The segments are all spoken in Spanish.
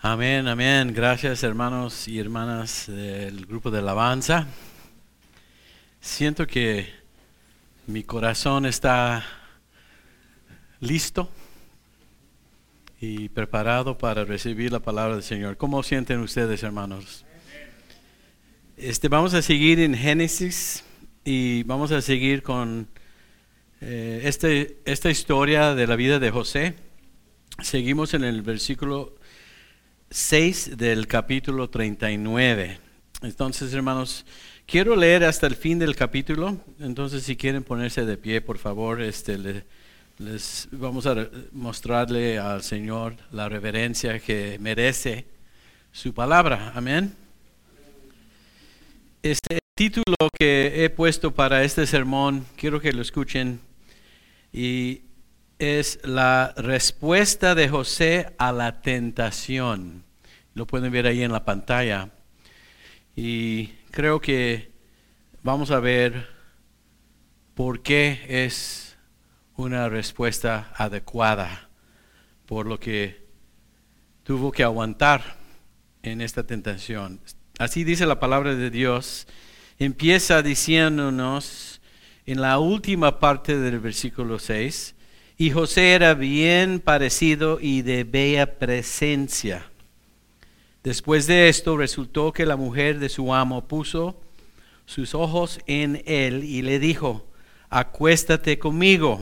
Amén, amén. Gracias, hermanos y hermanas del grupo de alabanza. Siento que mi corazón está listo y preparado para recibir la palabra del Señor. ¿Cómo sienten ustedes, hermanos? Vamos a seguir en Génesis y vamos a seguir con esta historia de la vida de José. Seguimos en el versículo 6 del capítulo 39. Entonces, hermanos, quiero leer hasta el fin del capítulo. Entonces, si quieren ponerse de pie, por favor, les vamos a mostrarle al Señor la reverencia que merece su palabra. Amén. Este título que he puesto para este sermón, quiero que lo escuchen, y es la respuesta de José a la tentación. Lo pueden ver ahí en la pantalla. Y creo que vamos a ver por qué es una respuesta adecuada por lo que tuvo que aguantar en esta tentación. Así dice la palabra de Dios. Empieza diciéndonos en la última parte del versículo 6: y José era bien parecido y de bella presencia. Después de esto resultó que la mujer de su amo puso sus ojos en él y le dijo: acuéstate conmigo.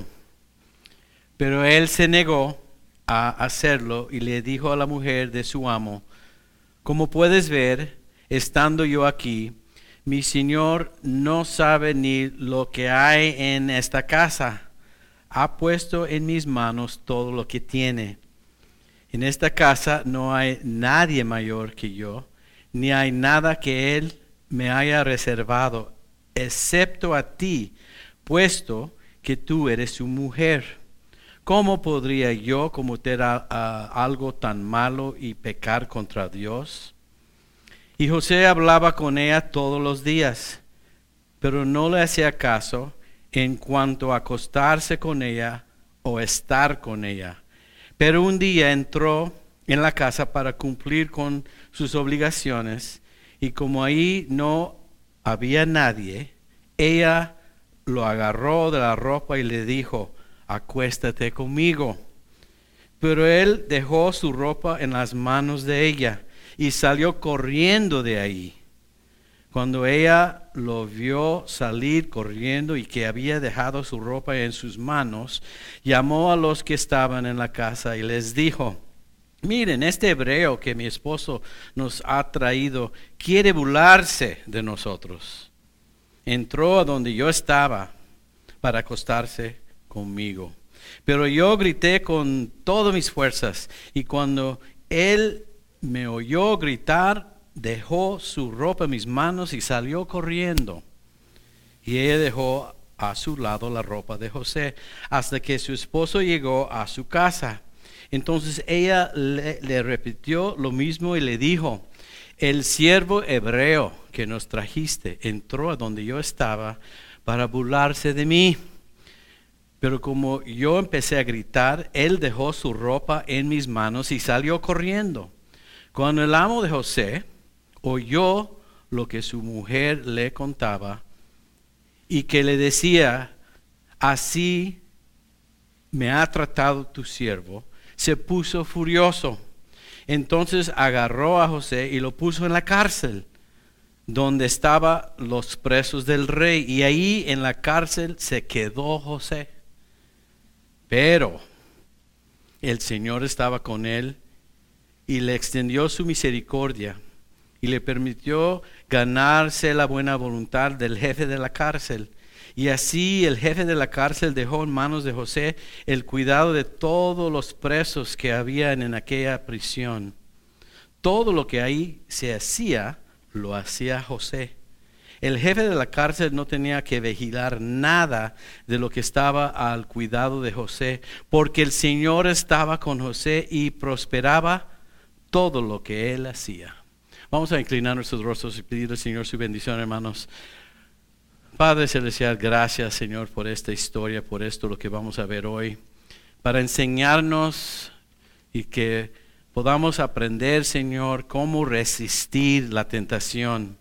Pero él se negó a hacerlo y le dijo a la mujer de su amo: como puedes ver, estando yo aquí, mi señor no sabe ni lo que hay en esta casa. Ha puesto en mis manos todo lo que tiene. En esta casa no hay nadie mayor que yo, ni hay nada que él me haya reservado, excepto a ti, puesto que tú eres su mujer. ¿Cómo podría yo cometer algo tan malo y pecar contra Dios? Y José hablaba con ella todos los días, pero no le hacía caso en cuanto a acostarse con ella o estar con ella. Pero un día entró en la casa para cumplir con sus obligaciones, y como ahí no había nadie, ella lo agarró de la ropa y le dijo: acuéstate conmigo. Pero él dejó su ropa en las manos de ella y salió corriendo de ahí. Cuando ella lo vio salir corriendo y que había dejado su ropa en sus manos, llamó a los que estaban en la casa y les dijo: miren, este hebreo que mi esposo nos ha traído quiere burlarse de nosotros. Entró a donde yo estaba para acostarse conmigo. Pero yo grité con todas mis fuerzas, y cuando él me oyó gritar, dejó su ropa en mis manos y salió corriendo. Y ella dejó a su lado la ropa de José hasta que su esposo llegó a su casa. Entonces ella le repitió lo mismo y le dijo: el siervo hebreo que nos trajiste entró a donde yo estaba para burlarse de mí. Pero como yo empecé a gritar, él dejó su ropa en mis manos y salió corriendo. Cuando el amo de José oyó lo que su mujer le contaba y que le decía: así me ha tratado tu siervo, se puso furioso. Entonces agarró a José y lo puso en la cárcel, donde estaban los presos del rey, y ahí en la cárcel se quedó José. Pero el Señor estaba con él y le extendió su misericordia y le permitió ganarse la buena voluntad del jefe de la cárcel. Y así el jefe de la cárcel dejó en manos de José el cuidado de todos los presos que habían en aquella prisión. Todo lo que ahí se hacía, lo hacía José. El jefe de la cárcel no tenía que vigilar nada de lo que estaba al cuidado de José, porque el Señor estaba con José y prosperaba todo lo que él hacía. Vamos a inclinar nuestros rostros y pedir al Señor su bendición, hermanos. Padre Celestial, gracias, Señor, por esta historia, por esto lo que vamos a ver hoy, para enseñarnos y que podamos aprender, Señor, cómo resistir la tentación.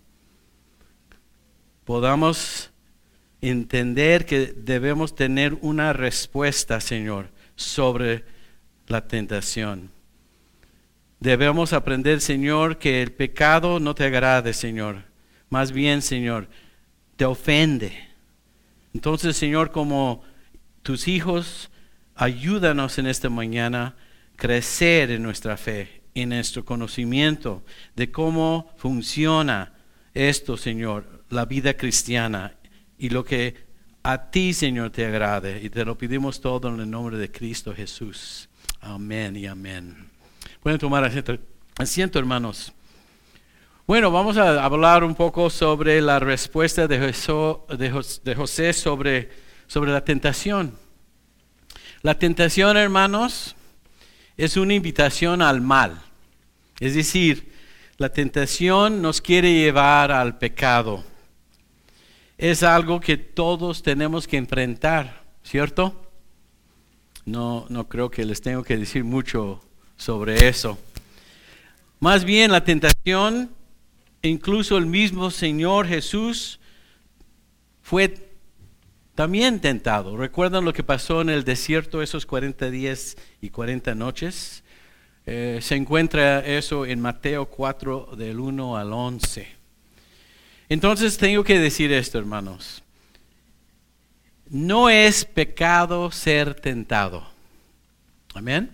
Podamos entender que debemos tener una respuesta, Señor, sobre la tentación. Debemos aprender, Señor, que el pecado no te agrade, Señor. Más bien, Señor, te ofende. Entonces, Señor, como tus hijos, ayúdanos en esta mañana a crecer en nuestra fe, en nuestro conocimiento de cómo funciona esto, Señor, la vida cristiana y lo que a ti, Señor, te agrade. Y te lo pedimos todo en el nombre de Cristo Jesús. Amén y amén. Pueden tomar asiento, hermanos. Bueno, vamos a hablar un poco sobre la respuesta de José sobre la tentación. La tentación, hermanos, es una invitación al mal. Es decir, la tentación nos quiere llevar al pecado. Es algo que todos tenemos que enfrentar, ¿cierto? No creo que les tengo que decir mucho sobre eso. Más bien la tentación, incluso el mismo Señor Jesús fue también tentado. ¿Recuerdan lo que pasó en el desierto esos 40 días y 40 noches? Se encuentra eso en Mateo 4 del 1 al 11. Entonces tengo que decir esto, hermanos. No es pecado ser tentado. Amén.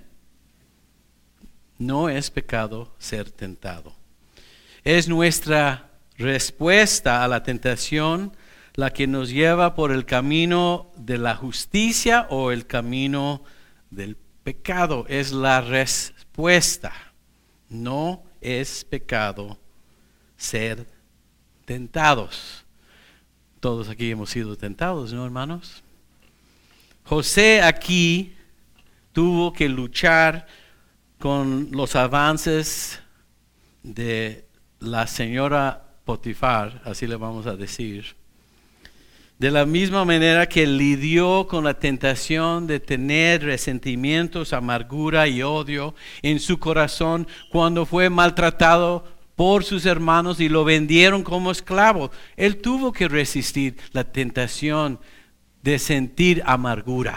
No es pecado ser tentado. Es nuestra respuesta a la tentación la que nos lleva por el camino de la justicia o el camino del pecado. Es la respuesta. No es pecado ser tentados. Todos aquí hemos sido tentados, ¿no, hermanos? José aquí tuvo que luchar con los avances de la señora Potifar, así le vamos a decir. De la misma manera que lidió con la tentación de tener resentimientos, amargura y odio en su corazón cuando fue maltratado por sus hermanos y lo vendieron como esclavo. Él tuvo que resistir la tentación de sentir amargura.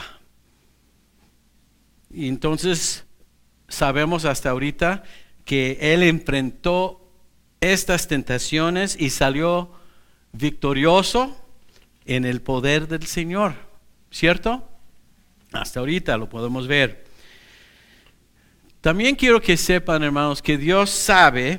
Y entonces sabemos hasta ahorita que él enfrentó estas tentaciones y salió victorioso en el poder del Señor, ¿cierto? Hasta ahorita lo podemos ver. También quiero que sepan, hermanos, que Dios sabe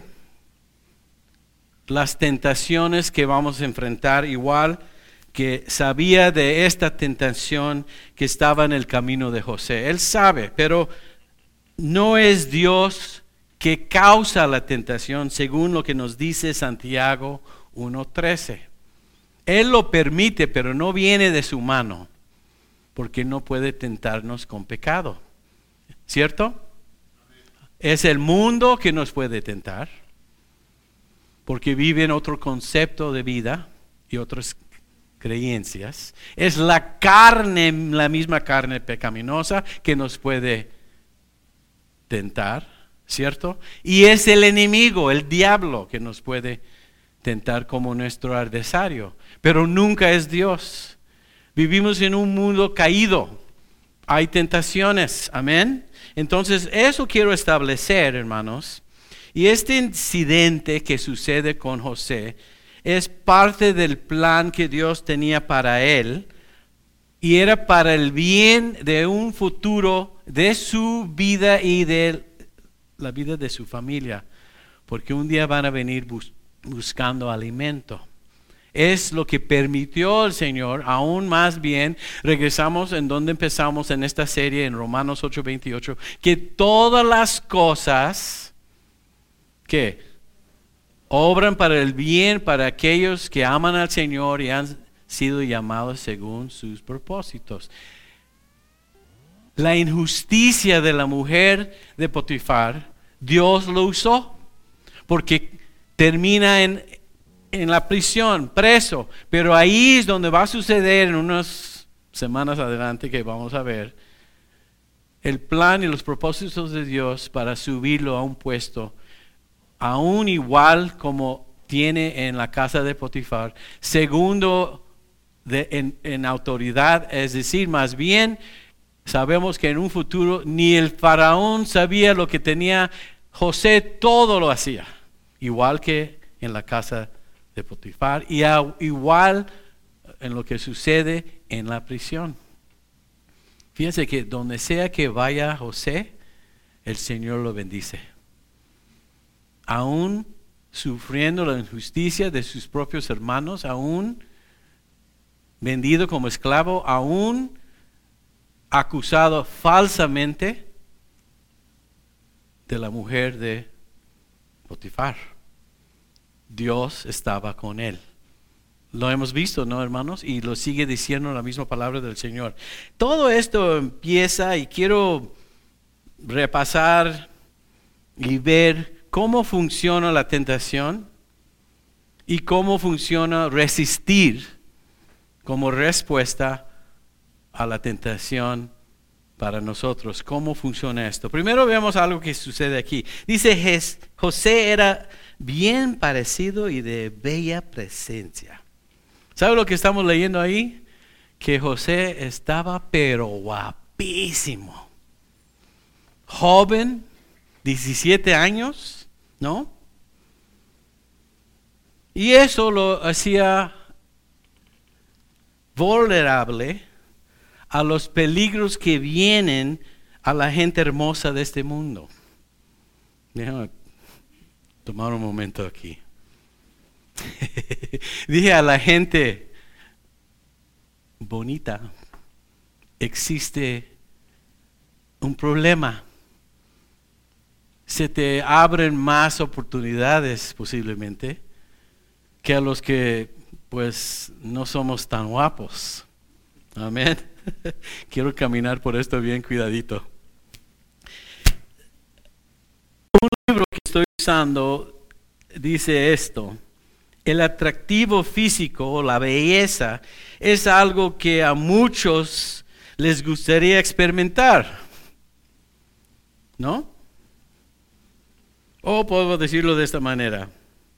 las tentaciones que vamos a enfrentar, igual que sabía de esta tentación que estaba en el camino de José. Él sabe, pero no es Dios que causa la tentación, según lo que nos dice Santiago 1:13. Él lo permite, pero no viene de su mano, porque no puede tentarnos con pecado. ¿Cierto? Es el mundo que nos puede tentar, porque vive en otro concepto de vida y otras creencias. Es la carne, la misma carne pecaminosa que nos puede tentar, ¿cierto? Y es el enemigo, el diablo, que nos puede tentar como nuestro adversario, pero nunca es Dios. Vivimos en un mundo caído, hay tentaciones, amén. Entonces eso quiero establecer, hermanos, y este incidente que sucede con José es parte del plan que Dios tenía para él, y era para el bien de un futuro de su vida y de la vida de su familia, porque un día van a venir buscando alimento. Es lo que permitió el Señor. Aún más bien, regresamos en donde empezamos en esta serie, en Romanos 8:28, que todas las cosas que obran para el bien para aquellos que aman al Señor y han sido llamados según sus propósitos. La injusticia de la mujer de Potifar, Dios lo usó, porque termina en la prisión, preso, pero ahí es donde va a suceder en unas semanas adelante que vamos a ver el plan y los propósitos de Dios para subirlo a un puesto, aún igual como tiene en la casa de Potifar. Segundo, en autoridad, es decir, más bien sabemos que en un futuro ni el faraón sabía lo que tenía. José todo lo hacía, igual que en la casa de Potifar y igual en lo que sucede en la prisión. Fíjense que donde sea que vaya José, el Señor lo bendice. Aún sufriendo la injusticia de sus propios hermanos, aún vendido como esclavo, aún acusado falsamente de la mujer de Potifar, Dios estaba con él. Lo hemos visto, ¿no, hermanos? Y lo sigue diciendo la misma palabra del Señor. Todo esto empieza y quiero repasar y ver cómo funciona la tentación y cómo funciona resistir como respuesta a la tentación para nosotros. ¿Cómo funciona esto? Primero veamos algo que sucede aquí. Dice, José era bien parecido y de bella presencia. ¿Sabe lo que estamos leyendo ahí? Que José estaba pero guapísimo. Joven, 17 años, ¿no? Y eso lo hacía vulnerable a los peligros que vienen a la gente hermosa de este mundo. Déjame tomar un momento aquí. Dije a la gente bonita, existe un problema. Se te abren más oportunidades posiblemente que a los que pues no somos tan guapos. Amén. Quiero caminar por esto bien cuidadito. Un libro que estoy usando dice esto: el atractivo físico o la belleza es algo que a muchos les gustaría experimentar, ¿no? O puedo decirlo de esta manera: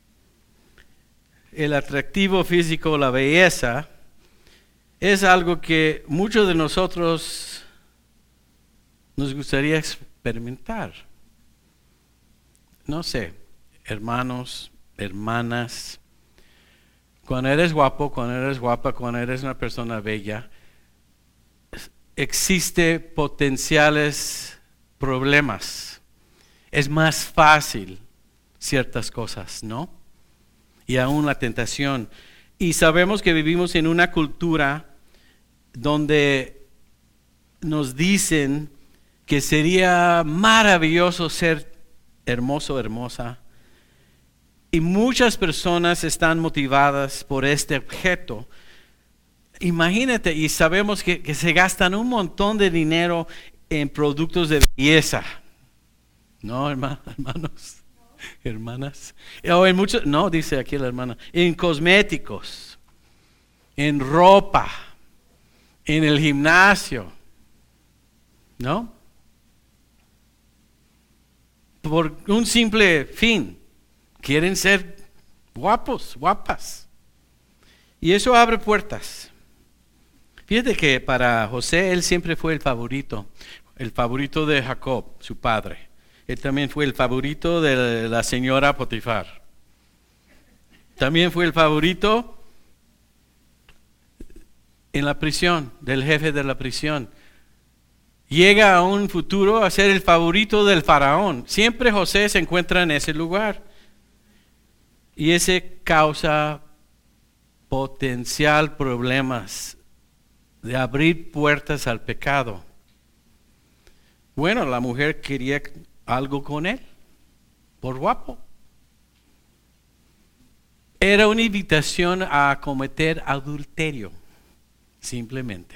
el atractivo físico, la belleza, es algo que muchos de nosotros nos gustaría experimentar. No sé, hermanos, hermanas, cuando eres guapo, cuando eres guapa, cuando eres una persona bella, existe potenciales problemas. Es más fácil ciertas cosas, ¿no? Y aún la tentación. Y sabemos que vivimos en una cultura donde nos dicen que sería maravilloso ser hermoso, hermosa. Y muchas personas están motivadas por este objeto. Imagínate, y sabemos que se gastan un montón de dinero en productos de belleza. ¿No, hermanos? Hermanas. O en muchos, no, dice aquí la hermana, en cosméticos, en ropa, en el gimnasio, ¿no? Por un simple fin, quieren ser guapos, guapas. Y eso abre puertas. Fíjate que para José él siempre fue el favorito de Jacob, su padre. Él también fue el favorito de la señora Potifar. También fue el favorito en la prisión, del jefe de la prisión. Llega a un futuro a ser el favorito del faraón. Siempre José se encuentra en ese lugar. Y ese causa potencial problemas de abrir puertas al pecado. Bueno, la mujer quería algo con él, por guapo. Era una invitación a cometer adulterio, simplemente.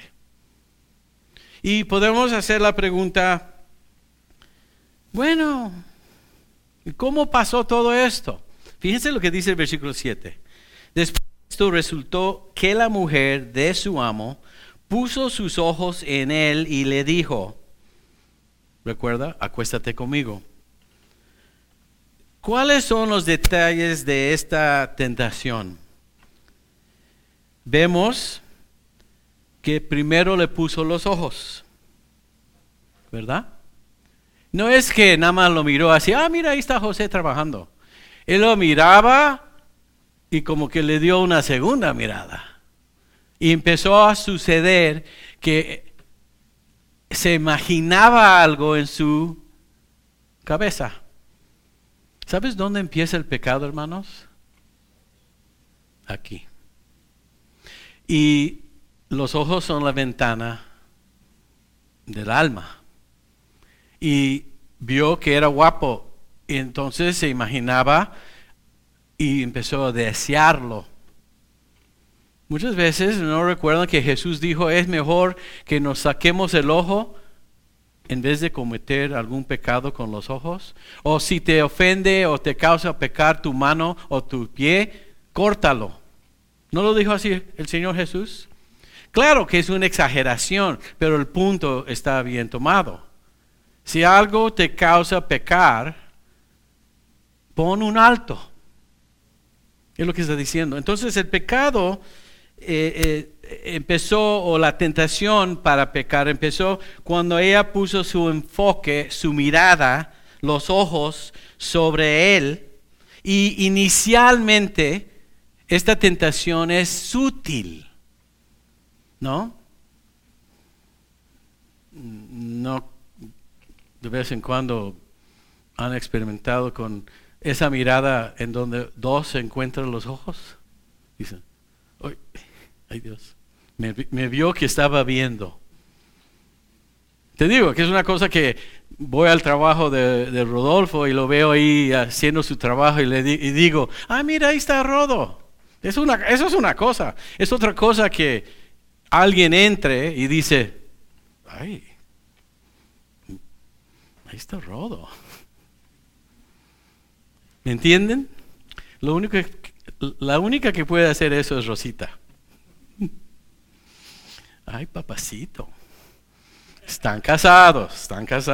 Y podemos hacer la pregunta, bueno, ¿cómo pasó todo esto? Fíjense lo que dice el versículo 7. Después de esto resultó que la mujer de su amo puso sus ojos en él y le dijo, ¿Recuerda? Acuéstate conmigo. ¿Cuáles son los detalles de esta tentación? Vemos que primero le puso los ojos, ¿verdad? No es que nada más lo miró así, mira, ahí está José trabajando. Él lo miraba y como que le dio una segunda mirada. Y empezó a suceder que se imaginaba algo en su cabeza. ¿Sabes dónde empieza el pecado, hermanos? Aquí. Y los ojos son la ventana del alma. Y vio que era guapo. Y entonces se imaginaba y empezó a desearlo. Muchas veces no recuerdan que Jesús dijo, es mejor que nos saquemos el ojo en vez de cometer algún pecado con los ojos. O si te ofende o te causa pecar tu mano o tu pie, córtalo. ¿No lo dijo así el Señor Jesús? Claro que es una exageración, pero el punto está bien tomado. Si algo te causa pecar, pon un alto. Es lo que está diciendo. Entonces el pecado empezó, o la tentación para pecar empezó cuando ella puso su enfoque, su mirada, los ojos sobre él. Y inicialmente esta tentación es sutil, ¿no? No, de vez en cuando han experimentado con esa mirada en donde dos se encuentran los ojos. Dicen, ay Dios, me vio que estaba viendo. Te digo que es una cosa que voy al trabajo de Rodolfo y lo veo ahí haciendo su trabajo y digo, mira, ahí está Rodo. Eso es una cosa. Es otra cosa que alguien entre y dice, ay, ahí está Rodo. ¿Me entienden? La única que puede hacer eso es Rosita. Ay, papacito. Están casados.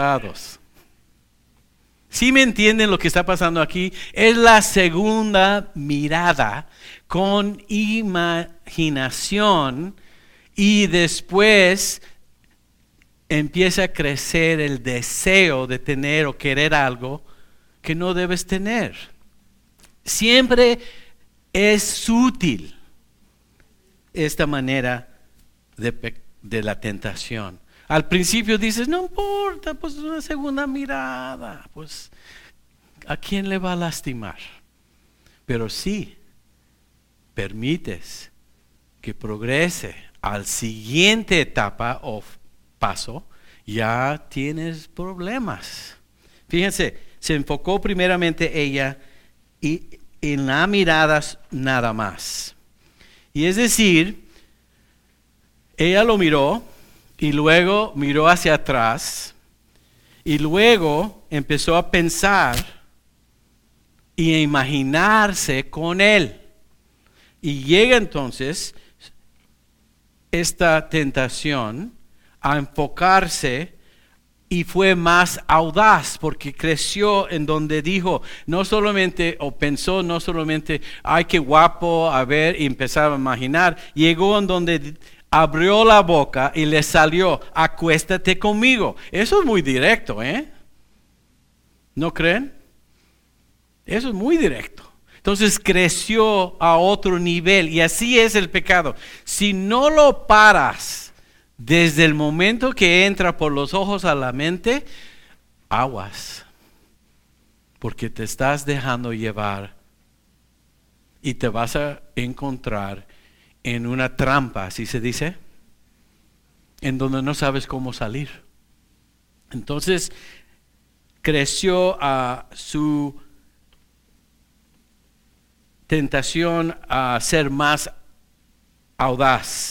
¿Sí me entienden lo que está pasando aquí? Es la segunda mirada con imaginación y después empieza a crecer el deseo de tener o querer algo que no debes tener. Siempre es sutil esta manera de la tentación. Al principio dices, no importa, pues una segunda mirada, pues ¿a quién le va a lastimar? Pero si permites que progrese al siguiente etapa o paso, ya tienes problemas. Fíjense, se enfocó primeramente ella y en la mirada nada más. Y es decir, ella lo miró y luego miró hacia atrás y luego empezó a pensar y a imaginarse con él. Y llega entonces esta tentación a enfocarse y fue más audaz porque creció en donde dijo, no solamente, o pensó no solamente, ay qué guapo, a ver, y empezaba a imaginar, llegó en donde abrió la boca y le salió, acuéstate conmigo. Eso es muy directo, ¿eh? ¿No creen? Eso es muy directo. Entonces creció a otro nivel y así es el pecado. Si no lo paras desde el momento que entra por los ojos a la mente, aguas, porque te estás dejando llevar y te vas a encontrar en una trampa, así se dice, en donde no sabes cómo salir. Entonces creció a su tentación a ser más audaz.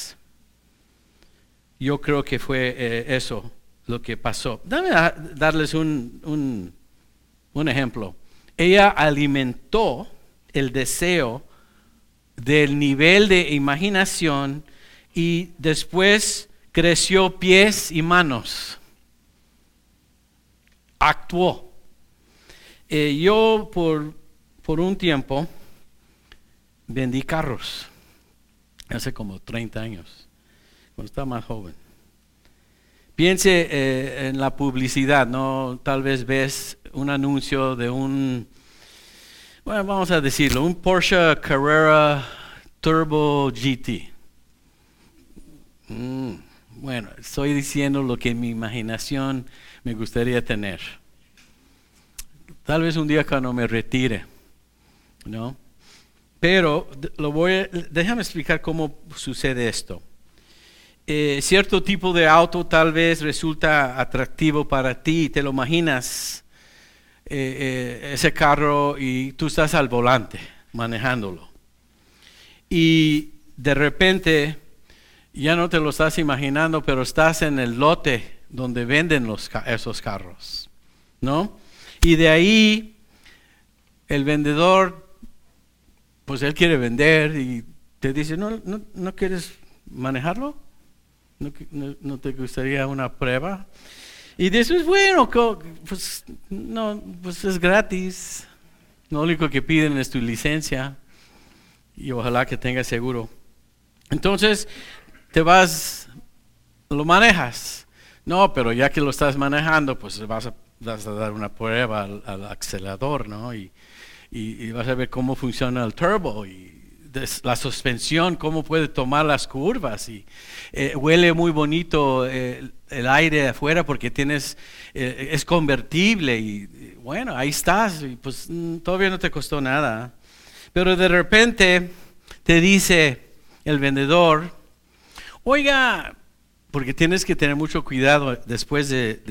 Yo creo que fue eso lo que pasó. Dame a darles un ejemplo. Ella alimentó el deseo del nivel de imaginación y después creció pies y manos. actuó. Yo por un tiempo vendí carros, hace como 30 años, cuando estaba más joven. Piense en la publicidad, ¿no? Tal vez ves un anuncio de bueno, vamos a decirlo, un Porsche Carrera Turbo GT. Bueno, estoy diciendo lo que mi imaginación me gustaría tener. Tal vez un día cuando me retire, ¿no? Pero déjame explicar cómo sucede esto. Cierto tipo de auto tal vez resulta atractivo para ti, te lo imaginas, ese carro y tú estás al volante manejándolo. Y de repente ya no te lo estás imaginando, pero estás en el lote donde venden esos carros, ¿no? Y de ahí el vendedor, pues él quiere vender y te dice, ¿no quieres manejarlo? ¿No te gustaría una prueba? Y dices, bueno, pues no, pues es gratis. Lo único que piden es tu licencia y ojalá que tengas seguro. Entonces te vas, lo manejas. No, pero ya que lo estás manejando, pues vas a dar una prueba al acelerador, ¿no? Y vas a ver cómo funciona el turbo y la suspensión, cómo puede tomar las curvas. Y huele muy bonito el aire afuera porque es convertible y bueno, ahí estás. Y pues todavía no te costó nada. Pero de repente te dice el vendedor, oiga, porque tienes que tener mucho cuidado después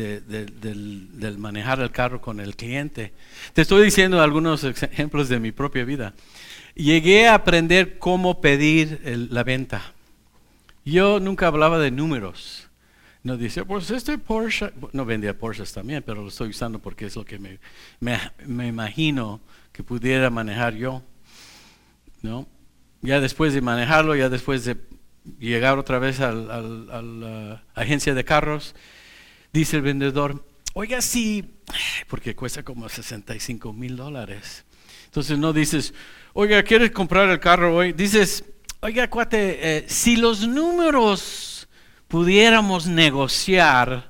del manejar el carro con el cliente. Te estoy diciendo algunos ejemplos de mi propia vida. Llegué a aprender cómo pedir la venta. Yo nunca hablaba de números. No dice, pues este Porsche, no vendía Porsches también, pero lo estoy usando porque es lo que me imagino que pudiera manejar yo, ¿no? Ya después de manejarlo, ya después de llegar otra vez a la agencia de carros, dice el vendedor, oiga, sí, porque cuesta como $65,000. Entonces no dices, oiga, ¿quieres comprar el carro hoy? Dices, oiga, cuate, si los números pudiéramos negociar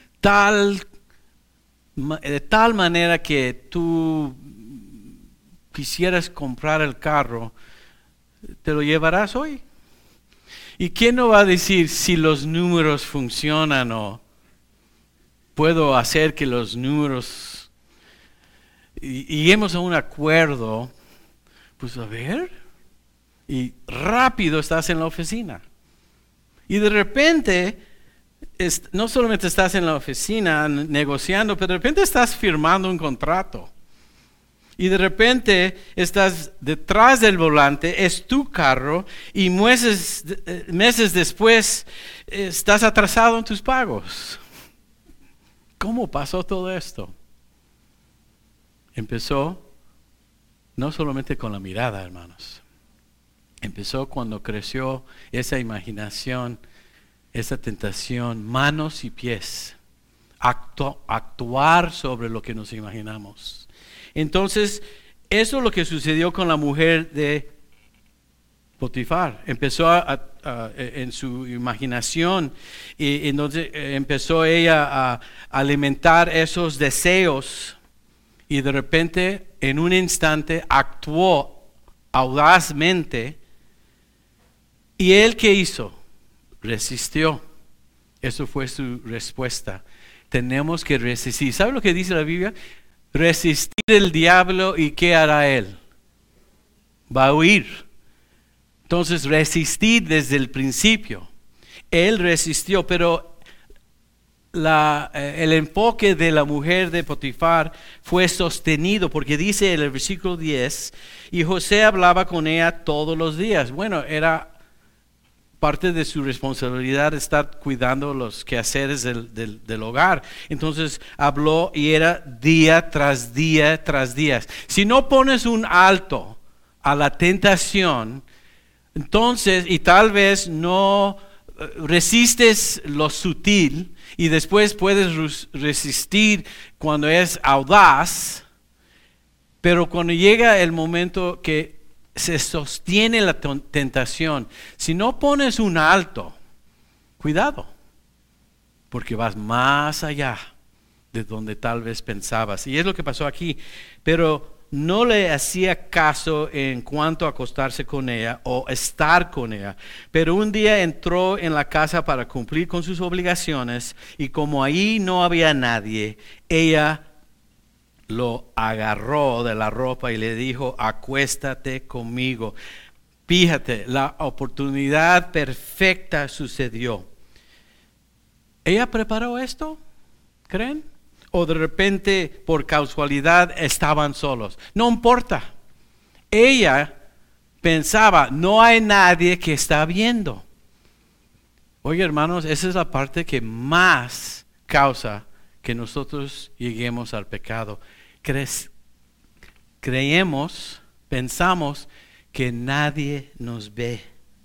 de tal manera que tú quisieras comprar el carro, ¿te lo llevarás hoy? ¿Y quién no va a decir si los números funcionan o puedo hacer que los números y lleguemos a un acuerdo? Pues a ver, y rápido estás en la oficina. Y de repente, no solamente estás en la oficina negociando, pero de repente estás firmando un contrato. Y de repente estás detrás del volante, es tu carro, y meses después estás atrasado en tus pagos. ¿Cómo pasó todo esto? Empezó no solamente con la mirada, hermanos. Empezó cuando creció esa imaginación, esa tentación, manos y pies. Actuar sobre lo que nos imaginamos. Entonces, eso es lo que sucedió con la mujer de Potifar. Empezó en su imaginación y entonces empezó ella a alimentar esos deseos y de repente, en un instante, actuó audazmente. ¿Y él qué hizo? Resistió. Eso fue su respuesta. Tenemos que resistir. ¿Sabe lo que dice la Biblia? Resistir el diablo y ¿qué hará él? Va a huir. Entonces resistir desde el principio. Él resistió, pero el enfoque de la mujer de Potifar fue sostenido porque dice en el versículo 10, y José hablaba con ella todos los días. Bueno, era parte de su responsabilidad estar cuidando los quehaceres del hogar. Entonces habló y era día tras día tras día. Si no pones un alto a la tentación, entonces, y tal vez no resistes lo sutil y después puedes resistir cuando es audaz, pero cuando llega el momento que se sostiene la tentación, si no pones un alto, cuidado, porque vas más allá de donde tal vez pensabas. Y es lo que pasó aquí, pero no le hacía caso en cuanto a acostarse con ella o estar con ella. Pero un día entró en la casa para cumplir con sus obligaciones y como ahí no había nadie, ella lo agarró de la ropa y le dijo, acuéstate conmigo. Fíjate, la oportunidad perfecta sucedió. ¿Ella preparó esto? ¿Creen? O de repente, por casualidad, estaban solos. No importa. Ella pensaba, no hay nadie que está viendo. Oye, hermanos, esa es la parte que más causa que nosotros lleguemos al pecado. Pensamos que nadie nos ve.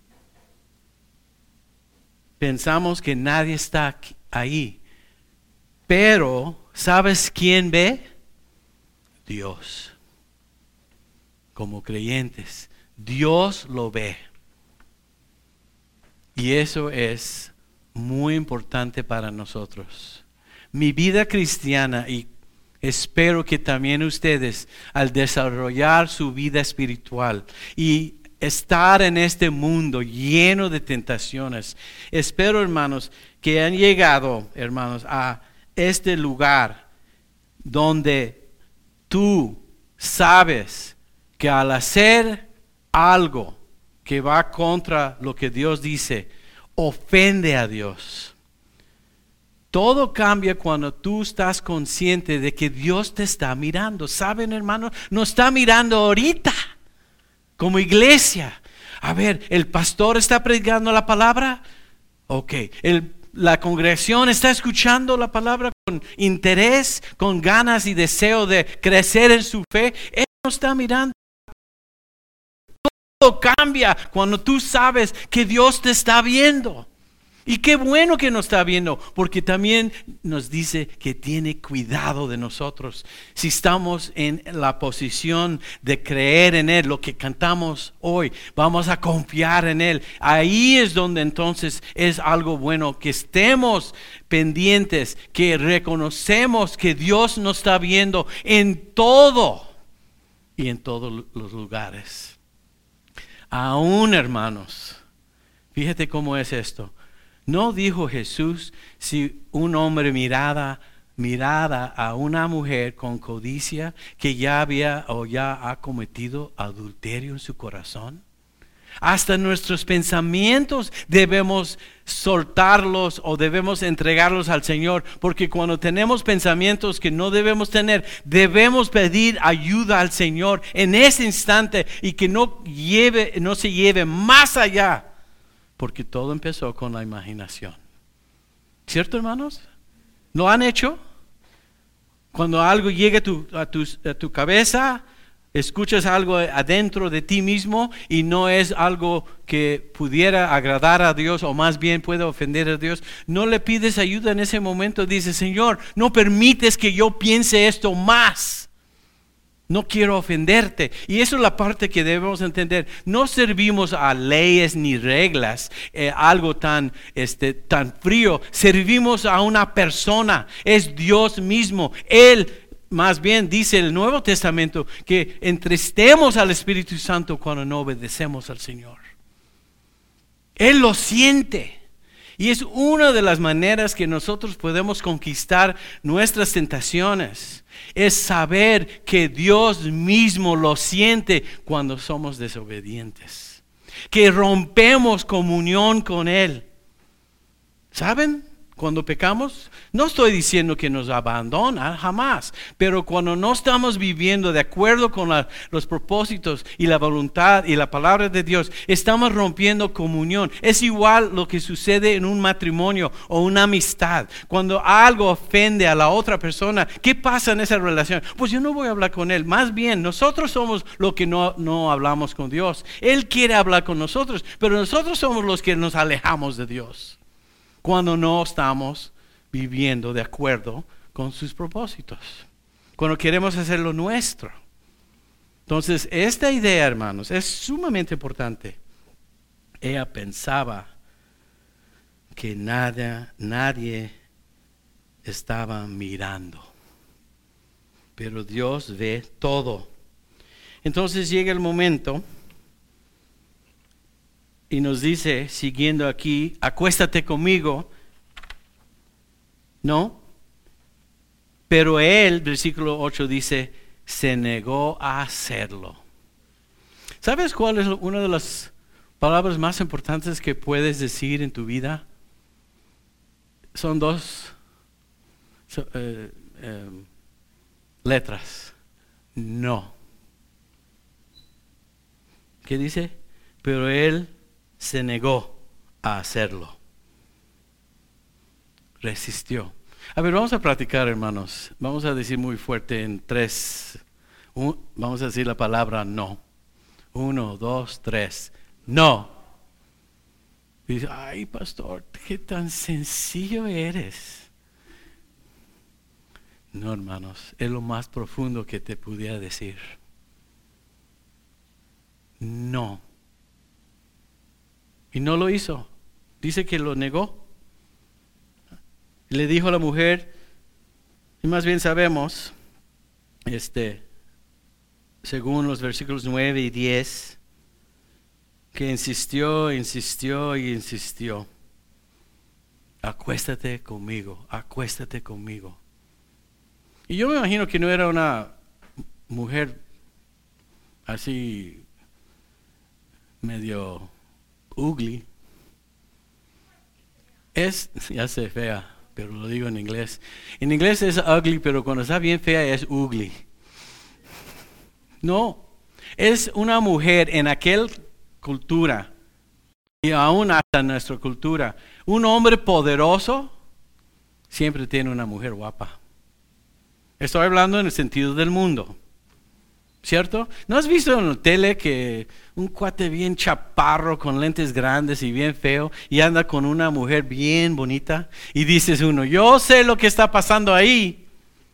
Pensamos que nadie está ahí. Pero, ¿sabes quién ve? Dios. Como creyentes, Dios lo ve. Y eso es muy importante para nosotros. Mi vida cristiana, y espero que también ustedes, al desarrollar su vida espiritual y estar en este mundo lleno de tentaciones, espero, hermanos, que han llegado, hermanos, a este lugar donde tú sabes que al hacer algo que va contra lo que Dios dice, ofende a Dios. Todo cambia cuando tú estás consciente de que Dios te está mirando. ¿Saben, hermanos? Nos está mirando ahorita como iglesia. A ver, ¿el pastor está predicando la palabra? Ok. La congregación está escuchando la palabra con interés, con ganas y deseo de crecer en su fe. Él nos está mirando. Todo cambia cuando tú sabes que Dios te está viendo. Y qué bueno que nos está viendo, porque también nos dice que tiene cuidado de nosotros. Si estamos en la posición de creer en Él, lo que cantamos hoy, vamos a confiar en Él. Ahí es donde entonces es algo bueno, que estemos pendientes, que reconocemos que Dios nos está viendo en todo y en todos los lugares. Aún, hermanos, fíjate cómo es esto. ¿No dijo Jesús, si un hombre mirara a una mujer con codicia, que ya había o ya ha cometido adulterio en su corazón? Hasta nuestros pensamientos debemos soltarlos o debemos entregarlos al Señor, porque cuando tenemos pensamientos que no debemos tener, debemos pedir ayuda al Señor en ese instante y que no se lleve más allá. Porque todo empezó con la imaginación. ¿Cierto, hermanos? ¿Lo han hecho? Cuando algo llega a tu cabeza, escuchas algo adentro de ti mismo y no es algo que pudiera agradar a Dios o más bien puede ofender a Dios, no le pides ayuda en ese momento. Dices, Señor, no permites que yo piense esto más. No quiero ofenderte. Y eso es la parte que debemos entender. No servimos a leyes ni reglas, algo tan frío. Servimos a una persona. Es Dios mismo. Él, más bien, dice el Nuevo Testamento que entristemos al Espíritu Santo cuando no obedecemos al Señor. Él lo siente. Y es una de las maneras que nosotros podemos conquistar nuestras tentaciones. Es saber que Dios mismo lo siente cuando somos desobedientes. Que rompemos comunión con Él. ¿Saben? Cuando pecamos, no estoy diciendo que nos abandona, jamás. Pero cuando no estamos viviendo de acuerdo con los propósitos y la voluntad y la palabra de Dios, estamos rompiendo comunión. Es igual lo que sucede en un matrimonio o una amistad. Cuando algo ofende a la otra persona, ¿qué pasa en esa relación? Pues yo no voy a hablar con él. Más bien, nosotros somos los que no hablamos con Dios. Él quiere hablar con nosotros, pero nosotros somos los que nos alejamos de Dios cuando no estamos viviendo de acuerdo con sus propósitos, cuando queremos hacer lo nuestro. Entonces, esta idea, hermanos, es sumamente importante. Ella pensaba que nadie estaba mirando, pero Dios ve todo. Entonces llega el momento y nos dice, siguiendo aquí, acuéstate conmigo. No. Pero él, versículo 8 dice, se negó a hacerlo. ¿Sabes cuál es una de las palabras más importantes que puedes decir en tu vida? Son dos letras. No. ¿Qué dice? Pero él se negó a hacerlo. Resistió. A ver, vamos a practicar, hermanos. Vamos a decir muy fuerte en tres. Vamos a decir la palabra no. 1, 2, 3. No. Y dice, ay, pastor, qué tan sencillo eres. No, hermanos, es lo más profundo que te pudiera decir. No. Y no lo hizo. Dice que lo negó. Le dijo a la mujer, y más bien sabemos, según los versículos 9 y 10, que insistió. Acuéstate conmigo. Y yo me imagino que no era una mujer así medio ugly. Ya sé, fea, pero lo digo en inglés. En inglés es ugly, pero cuando está bien fea es ugly. No, es una mujer en aquel cultura y aún hasta nuestra cultura. Un hombre poderoso siempre tiene una mujer guapa. Estoy hablando en el sentido del mundo. ¿Cierto? ¿No has visto en la tele que un cuate bien chaparro con lentes grandes y bien feo y anda con una mujer bien bonita? Y dices uno, yo sé lo que está pasando ahí.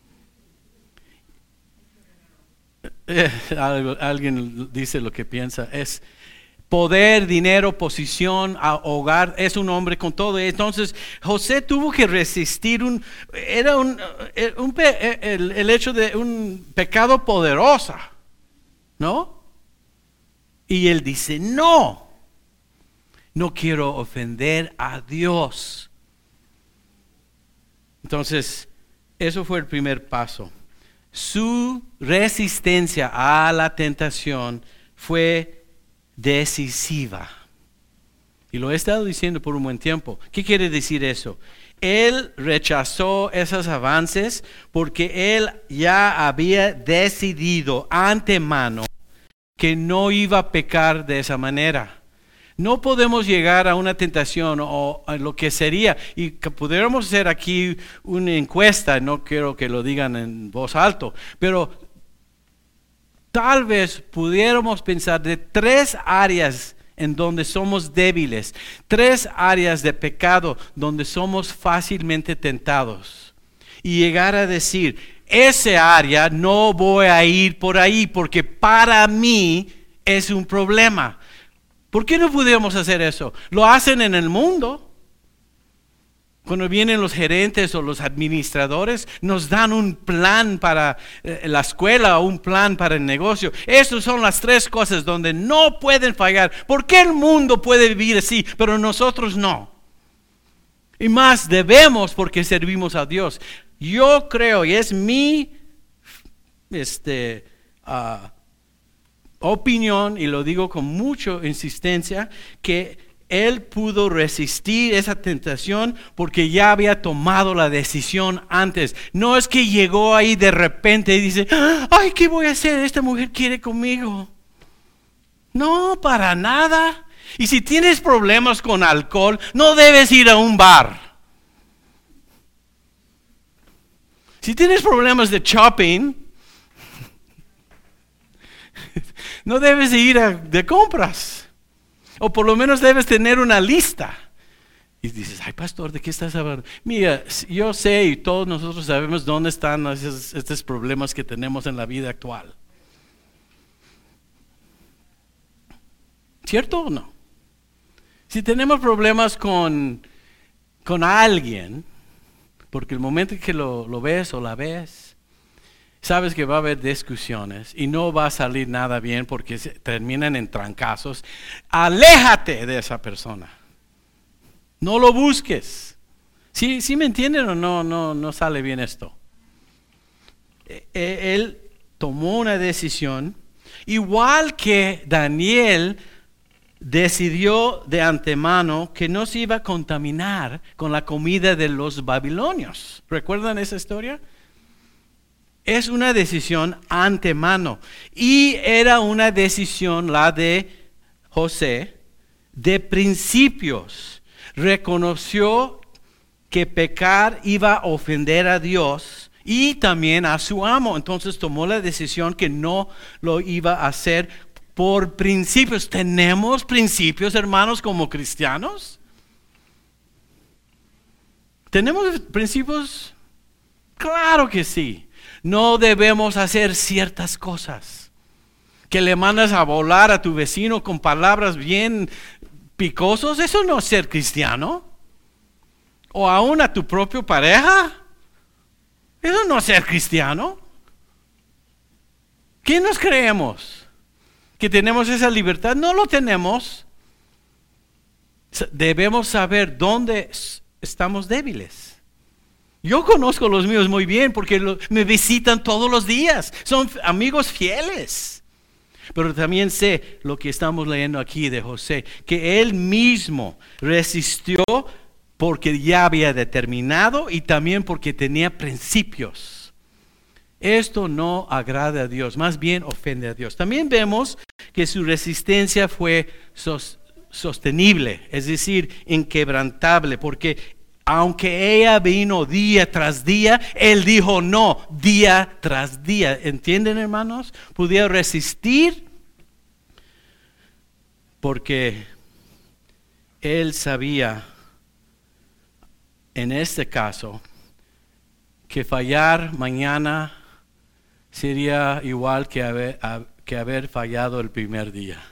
Alguien dice lo que piensa. Es poder, dinero, posición, hogar. Es un hombre con todo. Entonces José tuvo que resistir el hecho de un pecado poderoso. ¿No? Y él dice, no quiero ofender a Dios. Entonces, eso fue el primer paso. Su resistencia a la tentación fue decisiva. Y lo he estado diciendo por un buen tiempo. ¿Qué quiere decir eso? Él rechazó esos avances porque él ya había decidido antemano que no iba a pecar de esa manera. No podemos llegar a una tentación o a lo que sería, y que pudiéramos hacer aquí una encuesta, no quiero que lo digan en voz alta, pero tal vez pudiéramos pensar de 3 áreas en donde somos débiles, 3 áreas de pecado donde somos fácilmente tentados, y llegar a decir, esa área no voy a ir por ahí porque para mí es un problema. ¿Por qué no pudiéramos hacer eso? Lo hacen en el mundo. Cuando vienen los gerentes o los administradores, nos dan un plan para la escuela o un plan para el negocio. Esas son las 3 cosas donde no pueden fallar. ¿Por qué el mundo puede vivir así, pero nosotros no? Y más debemos porque servimos a Dios. Yo creo, y es mi opinión, y lo digo con mucha insistencia, que él pudo resistir esa tentación porque ya había tomado la decisión antes. No es que llegó ahí de repente y dice, ay, ¿qué voy a hacer? Esta mujer quiere conmigo. No, para nada. Y si tienes problemas con alcohol, no debes ir a un bar. Si tienes problemas de shopping, no debes de ir de compras. O por lo menos debes tener una lista. Y dices, ay pastor, ¿de qué estás hablando? Mira, yo sé y todos nosotros sabemos dónde están estos problemas que tenemos en la vida actual. ¿Cierto o no? Si tenemos problemas con alguien, porque el momento que lo ves o la ves, sabes que va a haber discusiones y no va a salir nada bien porque terminan en trancazos. Aléjate de esa persona. No lo busques. ¿Sí me entienden o no sale bien esto? Él tomó una decisión, igual que Daniel decidió de antemano que no se iba a contaminar con la comida de los babilonios. ¿Recuerdan esa historia? Es una decisión antemano. Y era una decisión, la de José, de principios. Reconoció que pecar iba a ofender a Dios y también a su amo. Entonces tomó la decisión que no lo iba a hacer por principios. ¿Tenemos principios, hermanos, como cristianos? ¿Tenemos principios? Claro que sí. No debemos hacer ciertas cosas. Que le mandas a volar a tu vecino con palabras bien picosos, eso no es ser cristiano. O aún a tu propia pareja, eso no es ser cristiano. ¿Qué nos creemos? ¿Que tenemos esa libertad? No lo tenemos. Debemos saber dónde estamos débiles. Yo conozco los míos muy bien porque me visitan todos los días. Son amigos fieles. Pero también sé lo que estamos leyendo aquí de José, que él mismo resistió porque ya había determinado y también porque tenía principios. Esto no agrada a Dios, más bien ofende a Dios. También vemos que su resistencia fue sostenible, es decir, inquebrantable, porque aunque ella vino día tras día, él dijo no, día tras día. ¿Entienden, hermanos? Podía resistir porque él sabía, en este caso, que fallar mañana sería igual que haber fallado el primer día.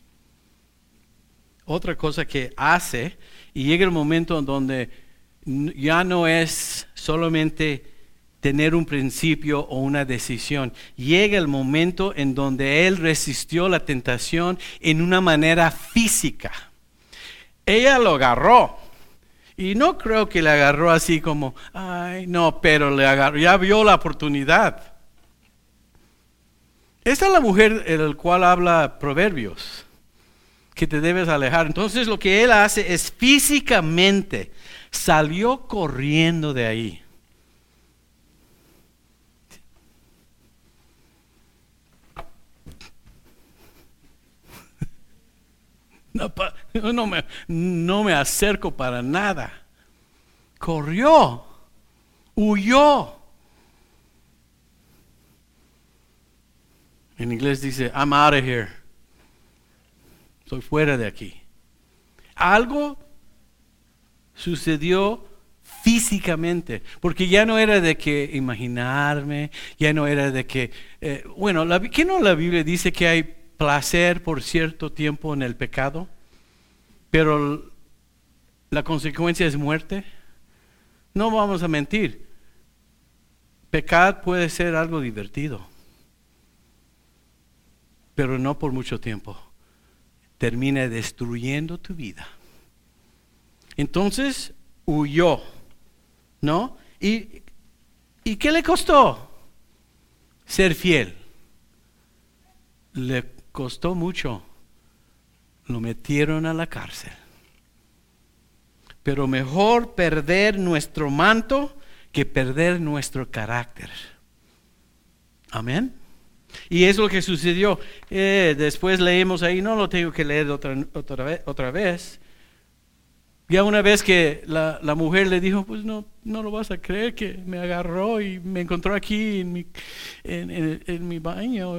Otra cosa que hace, y llega el momento en donde ya no es solamente tener un principio o una decisión. Llega el momento en donde él resistió la tentación en una manera física. Ella lo agarró. Y no creo que le agarró así como, ay, no, pero le agarró, ya vio la oportunidad. Esta es la mujer en la cual habla Proverbios, que te debes alejar. Entonces lo que él hace es físicamente salió corriendo de ahí. No me acerco para nada. Corrió, huyó. En inglés dice, I'm out of here. Soy fuera de aquí. Algo sucedió físicamente, porque ya no era de que imaginarme, ya no era de que, ¿qué no la Biblia dice que hay placer por cierto tiempo en el pecado, pero la consecuencia es muerte? No vamos a mentir, pecar puede ser algo divertido, pero no por mucho tiempo. Termina destruyendo tu vida. Entonces huyó, ¿no? ¿Y qué le costó? Ser fiel. Le costó mucho. Lo metieron a la cárcel. Pero mejor perder nuestro manto que perder nuestro carácter. Amén. Y es lo que sucedió. Después leemos ahí, no lo tengo que leer otra vez. Ya una vez que la mujer le dijo, pues no lo vas a creer que me agarró y me encontró aquí en mi baño.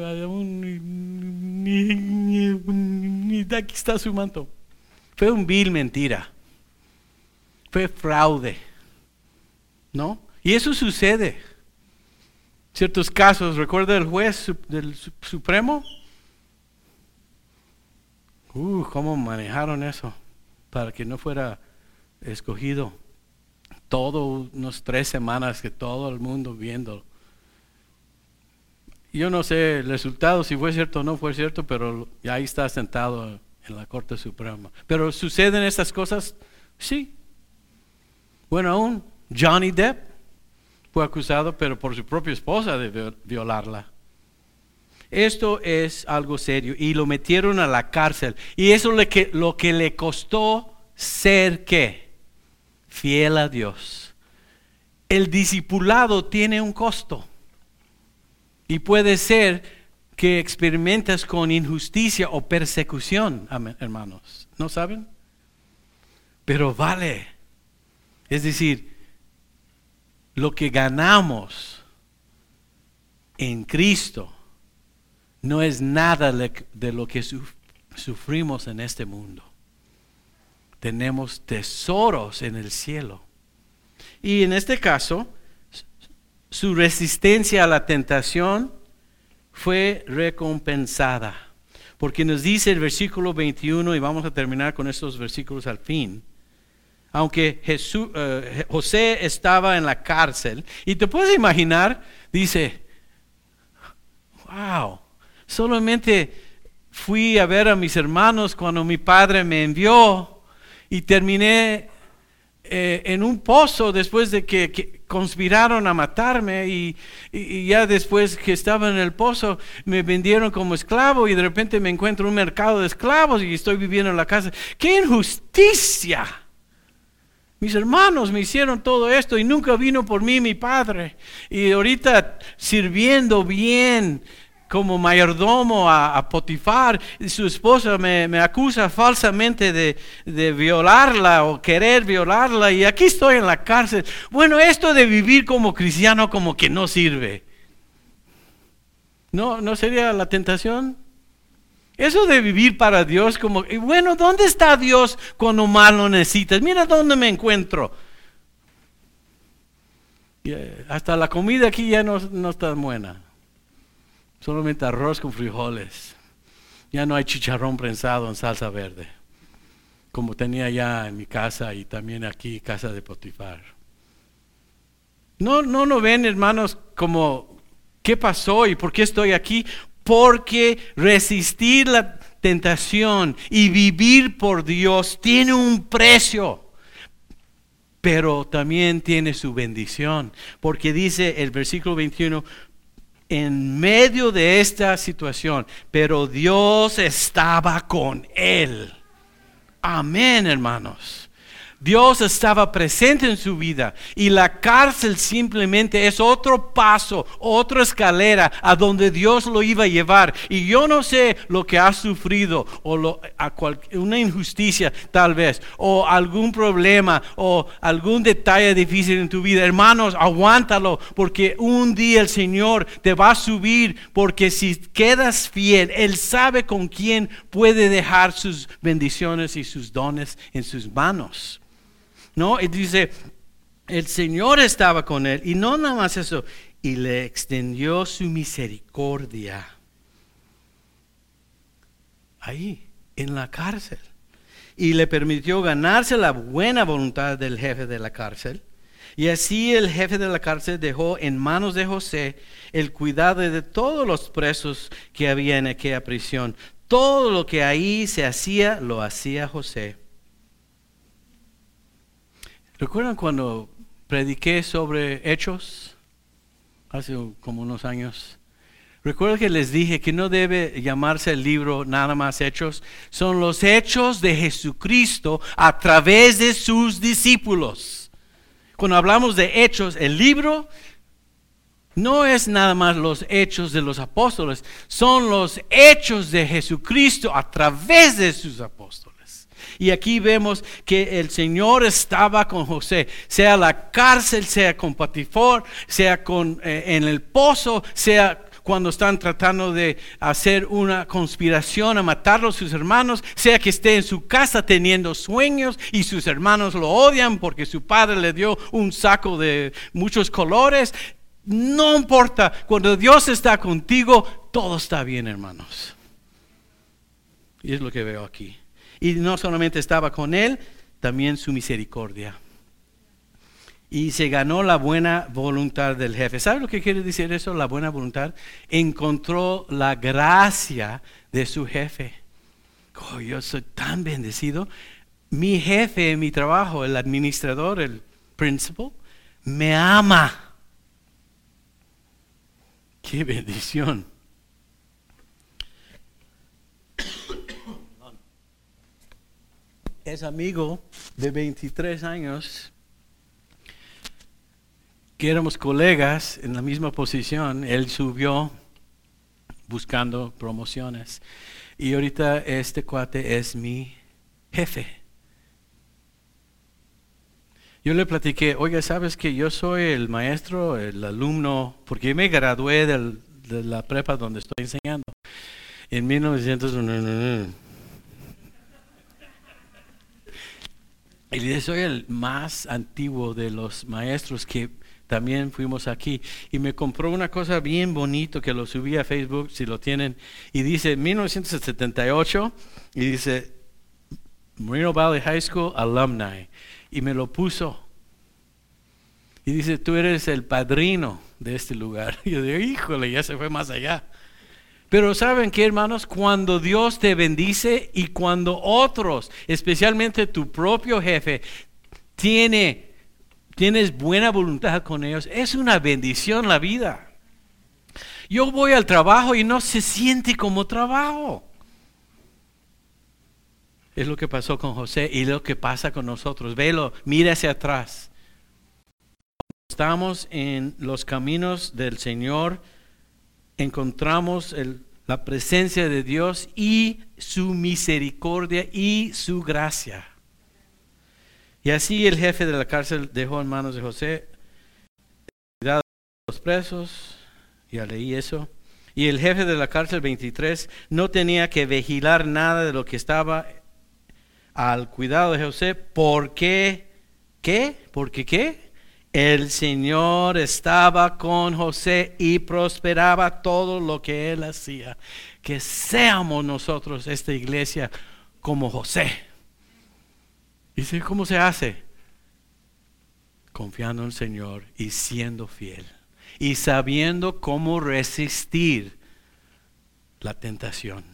Aquí está su manto. Fue un vil mentira. Fue fraude. ¿No? Y eso sucede. Ciertos casos, ¿recuerda el juez del Supremo? ¿Cómo manejaron eso? Para que no fuera escogido. Todo unos 3 semanas que todo el mundo viendo. Yo no sé el resultado, si fue cierto o no fue cierto, pero ahí está sentado en la Corte Suprema. Pero ¿suceden estas cosas? Sí. Bueno, aún Johnny Depp fue acusado, pero por su propia esposa de violarla. Esto es algo serio y lo metieron a la cárcel. Y eso es lo que le costó ser ¿qué? Fiel a Dios. El discipulado tiene un costo. Y puede ser que experimentes con injusticia o persecución, hermanos. ¿No saben? Pero vale. Es decir, lo que ganamos en Cristo no es nada de lo que sufrimos en este mundo. Tenemos tesoros en el cielo. Y en este caso, su resistencia a la tentación fue recompensada. Porque nos dice el versículo 21, y vamos a terminar con estos versículos al fin. Aunque José estaba en la cárcel, y te puedes imaginar, dice, wow, solamente fui a ver a mis hermanos cuando mi padre me envió y terminé en un pozo después de que conspiraron a matarme y ya después que estaba en el pozo me vendieron como esclavo y de repente me encuentro en un mercado de esclavos y estoy viviendo en la casa. ¡Qué injusticia! Mis hermanos me hicieron todo esto y nunca vino por mí mi padre. Y ahorita sirviendo bien como mayordomo a Potifar, su esposa me acusa falsamente de violarla o querer violarla y aquí estoy en la cárcel. Bueno, esto de vivir como cristiano como que no sirve. ¿No sería la tentación? Eso de vivir para Dios como, bueno, ¿dónde está Dios cuando más lo necesitas? Mira dónde me encuentro. Hasta la comida aquí ya no está buena. Solamente arroz con frijoles. Ya no hay chicharrón prensado en salsa verde, como tenía ya en mi casa y también aquí, casa de Potifar. No ven, hermanos, como, ¿qué pasó y por qué estoy aquí? Porque resistir la tentación y vivir por Dios tiene un precio, pero también tiene su bendición. Porque dice el versículo 21, en medio de esta situación, pero Dios estaba con él. Amén, hermanos. Dios estaba presente en su vida y la cárcel simplemente es otro paso, otra escalera a donde Dios lo iba a llevar. Y yo no sé lo que has sufrido o una injusticia tal vez o algún problema o algún detalle difícil en tu vida. Hermanos, aguántalo porque un día el Señor te va a subir, porque si quedas fiel, Él sabe con quién puede dejar sus bendiciones y sus dones en sus manos. No, y dice, el Señor estaba con él, y no nada más eso, y le extendió su misericordia. Ahí, en la cárcel. Y le permitió ganarse la buena voluntad del jefe de la cárcel. Y así el jefe de la cárcel dejó en manos de José el cuidado de todos los presos que había en aquella prisión. Todo lo que ahí se hacía, lo hacía José. ¿Recuerdan cuando prediqué sobre Hechos? Hace como unos años. Recuerdo que les dije que no debe llamarse el libro nada más Hechos. Son los hechos de Jesucristo a través de sus discípulos. Cuando hablamos de hechos, el libro no es nada más los hechos de los apóstoles. Son los hechos de Jesucristo a través de sus apóstoles. Y aquí vemos que el Señor estaba con José, sea la cárcel, sea con Potifar, sea en el pozo, sea cuando están tratando de hacer una conspiración a matarlo a sus hermanos, sea que esté en su casa teniendo sueños y sus hermanos lo odian porque su padre le dio un saco de muchos colores. No importa, cuando Dios está contigo, todo está bien, hermanos. Y es lo que veo aquí. Y no solamente estaba con él, también su misericordia. Y se ganó la buena voluntad del jefe. ¿Sabe lo que quiere decir eso, la buena voluntad? Encontró la gracia de su jefe. Oh, yo soy tan bendecido. Mi jefe en mi trabajo, el administrador, el principal, me ama. ¡Qué bendición! Es amigo de 23 años, que éramos colegas en la misma posición. Él subió buscando promociones. Y ahorita este cuate es mi jefe. Yo le platiqué, oiga, ¿sabes que yo soy el maestro, el alumno? Porque yo me gradué de la prepa donde estoy enseñando en 1900. Y le dije, soy el más antiguo de los maestros que también fuimos aquí. Y me compró una cosa bien bonito que lo subí a Facebook, si lo tienen. Y dice 1978 y dice Moreno Valley High School Alumni. Y me lo puso. Y dice, tú eres el padrino de este lugar. Y yo digo, híjole, ya se fue más allá. Pero ¿saben qué, hermanos? Cuando Dios te bendice y cuando otros, especialmente tu propio jefe, tienes buena voluntad con ellos, es una bendición la vida. Yo voy al trabajo y no se siente como trabajo. Es lo que pasó con José y lo que pasa con nosotros. Velo, mira hacia atrás. Estamos en los caminos del Señor, encontramos la presencia de Dios y su misericordia y su gracia. Y así el jefe de la cárcel dejó en manos de José cuidado de los presos. Ya leí eso. Y el jefe de la cárcel 23 no tenía que vigilar nada de lo que estaba al cuidado de José. ¿Por qué? ¿Qué? ¿Porque qué? El Señor estaba con José y prosperaba todo lo que él hacía. Que seamos nosotros, esta iglesia, como José. Dice, ¿cómo se hace? Confiando en el Señor y siendo fiel. Y sabiendo cómo resistir la tentación.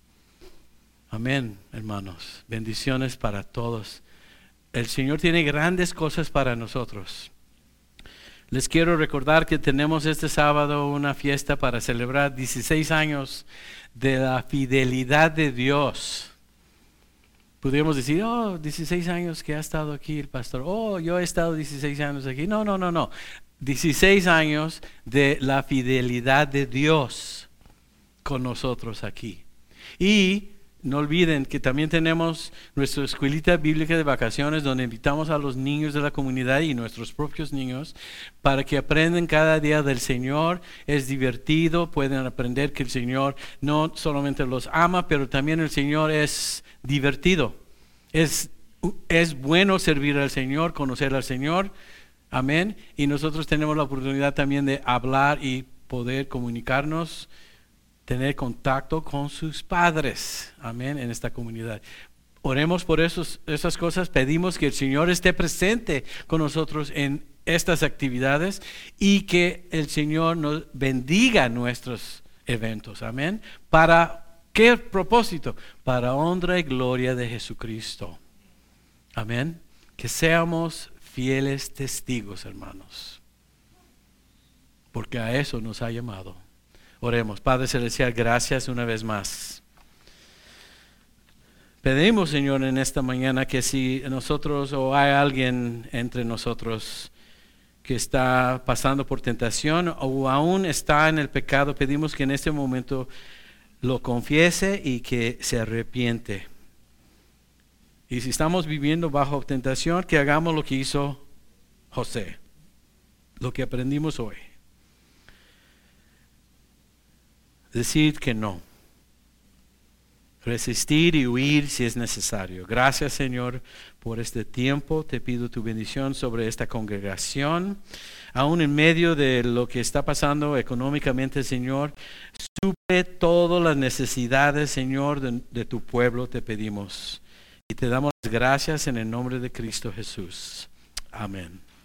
Amén, hermanos. Bendiciones para todos. El Señor tiene grandes cosas para nosotros. Les quiero recordar que tenemos este sábado una fiesta para celebrar 16 años de la fidelidad de Dios. Podríamos decir, 16 años que ha estado aquí el pastor. Yo he estado 16 años aquí. No. 16 años de la fidelidad de Dios con nosotros aquí. Y no olviden que también tenemos nuestra escuelita bíblica de vacaciones donde invitamos a los niños de la comunidad y nuestros propios niños para que aprendan cada día del Señor. Es divertido, pueden aprender que el Señor no solamente los ama, pero también el Señor es divertido. Es bueno servir al Señor, conocer al Señor. Amén. Y nosotros tenemos la oportunidad también de hablar y poder comunicarnos, tener contacto con sus padres, amén, en esta comunidad. Oremos por esas cosas, pedimos que el Señor esté presente con nosotros en estas actividades y que el Señor nos bendiga nuestros eventos, amén. ¿Para qué propósito? Para honra y gloria de Jesucristo, amén. Que seamos fieles testigos, hermanos, porque a eso nos ha llamado. Oremos. Padre Celestial, gracias una vez más. Pedimos, Señor, en esta mañana que si nosotros o hay alguien entre nosotros que está pasando por tentación o aún está en el pecado, pedimos que en este momento lo confiese y que se arrepiente. Y si estamos viviendo bajo tentación, que hagamos lo que hizo José, lo que aprendimos hoy. Decir que no. Resistir y huir si es necesario. Gracias, Señor, por este tiempo. Te pido tu bendición sobre esta congregación. Aún en medio de lo que está pasando económicamente, Señor, suple todas las necesidades, Señor, de tu pueblo, te pedimos. Y te damos las gracias en el nombre de Cristo Jesús. Amén.